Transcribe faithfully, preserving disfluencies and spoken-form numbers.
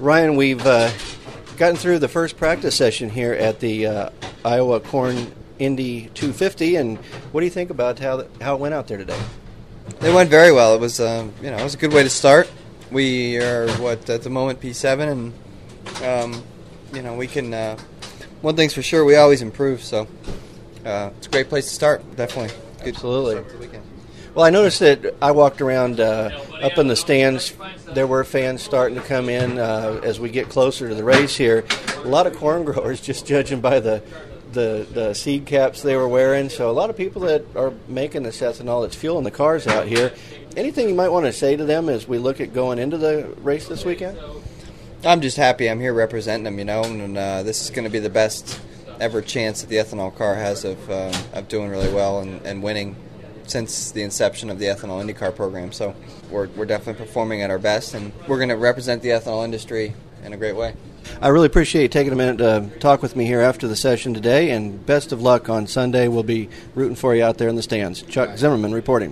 Ryan, we've uh, gotten through the first practice session here at the uh, Iowa Corn Indy two fifty, and what do you think about how how it went out there today? It went very well. It was, uh, you know, it was a good way to start. We are what at the moment P seven, and um, you know we can. Uh, one thing's for sure, we always improve. So uh, it's a great place to start. Definitely, good Absolutely. start to the weekend. Well, I noticed that I walked around uh, up in the stands. There were fans starting to come in uh, as we get closer to the race here. A lot of corn growers, just judging by the, the the seed caps they were wearing. So a lot of people that are making this ethanol that's fueling the cars out here. Anything you might want to say to them as we look at going into the race this weekend? I'm just happy I'm here representing them, you know, and uh, this is going to be the best ever chance that the ethanol car has of uh, of doing really well and, and winning since the inception of the Ethanol IndyCar program. So we're we're definitely performing at our best, and we're going to represent the ethanol industry in a great way. I really appreciate you taking a minute to talk with me here after the session today, and best of luck on Sunday. We'll be rooting for you out there in the stands. Chuck Zimmerman reporting.